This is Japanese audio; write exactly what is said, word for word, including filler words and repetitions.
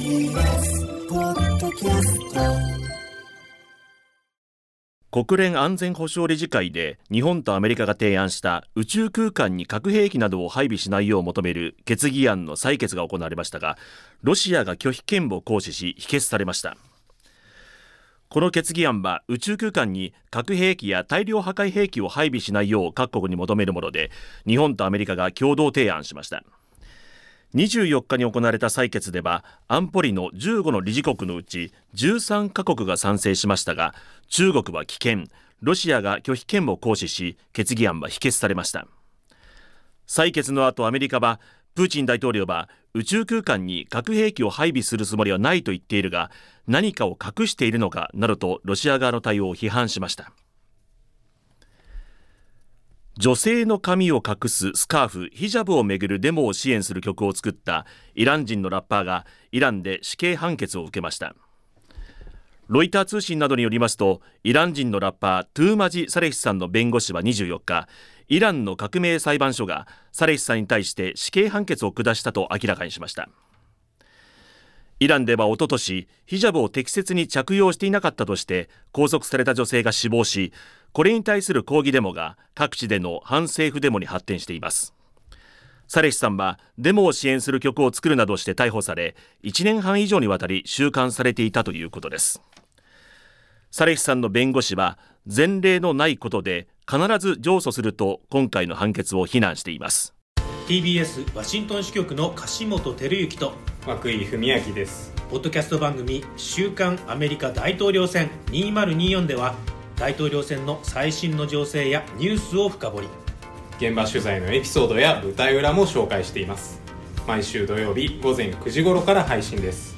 ーエス ポッドキャスト。 国連安全保障理事会で日本とアメリカが提案した宇宙空間に核兵器などを配備しないよう求める決議案の採決が行われましたが、ロシアが拒否権を行使し否決されました。この決議案は宇宙空間に核兵器や大量破壊兵器を配備しないよう各国に求めるもので、日本とアメリカが共同提案しました。にじゅうよっかに行われた採決では、安保理のじゅうごの理事国のうちじゅうさんカ国が賛成しましたが、中国は棄権、ロシアが拒否権を行使し、決議案は否決されました。採決の後、アメリカはプーチン大統領は宇宙空間に核兵器を配備するつもりはないと言っているが、何かを隠しているのかなどとロシア側の対応を批判しました。女性の髪を隠すスカーフ、ヒジャブをめぐるデモを支援する曲を作ったイラン人のラッパーがイランで死刑判決を受けました。ロイター通信などによりますと、イラン人のラッパートゥーマジ・サレヒさんの弁護士はにじゅうよっか、イランの革命裁判所がサレヒさんに対して死刑判決を下したと明らかにしました。イランではおととし、ヒジャブを適切に着用していなかったとして拘束された女性が死亡し、これに対する抗議デモが各地での反政府デモに発展しています。サレヒさんはデモを支援する曲を作るなどして逮捕され、いちねんはん以上にわたり収監されていたということです。サレヒさんの弁護士は、前例のないことで必ず上訴すると今回の判決を非難しています。 ティービーエス ワシントン支局の樫本照之と涌井文明です。 ポッドキャスト番組週刊アメリカ大統領選にせんにじゅうよんでは、大統領選の最新の情勢やニュースを深掘り、 現場取材のエピソードや舞台裏も紹介しています。毎週土曜日午前くじ頃から配信です。